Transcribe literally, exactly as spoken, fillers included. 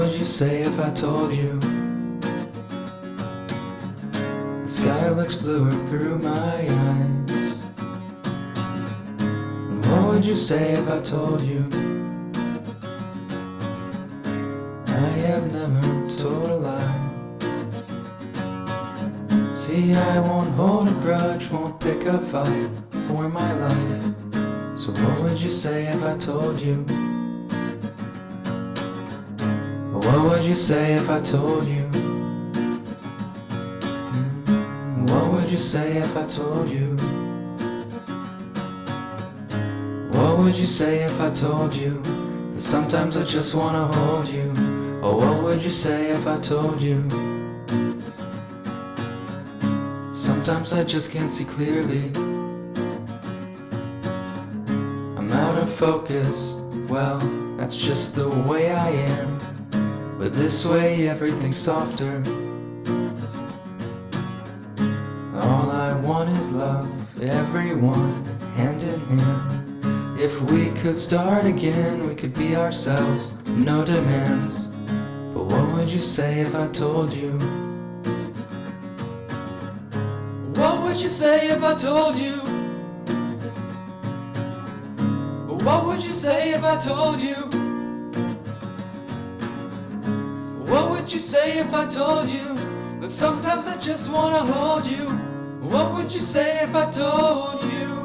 would you say if I told you the sky looks bluer through my eyes? And what would you say if I told you I have never told a lie? See, I won't hold a grudge, won't pick a fight for my life. So what would you say if I told you? What would you say if I told you? Mm, What would you say if I told you? What would you say if I told you that sometimes I just wanna hold you? Or what would you say if I told you sometimes I just can't see clearly? I'm out of focus, well, that's just the way I am. But this way everything's softer. All I want is love, everyone, hand in hand. If we could start again, we could be ourselves, no demands. But what would you say if I told you? What would you say if I told you? What would you say if I told you? What would you say if I told you that sometimes I just wanna hold you? What would you say if I told you?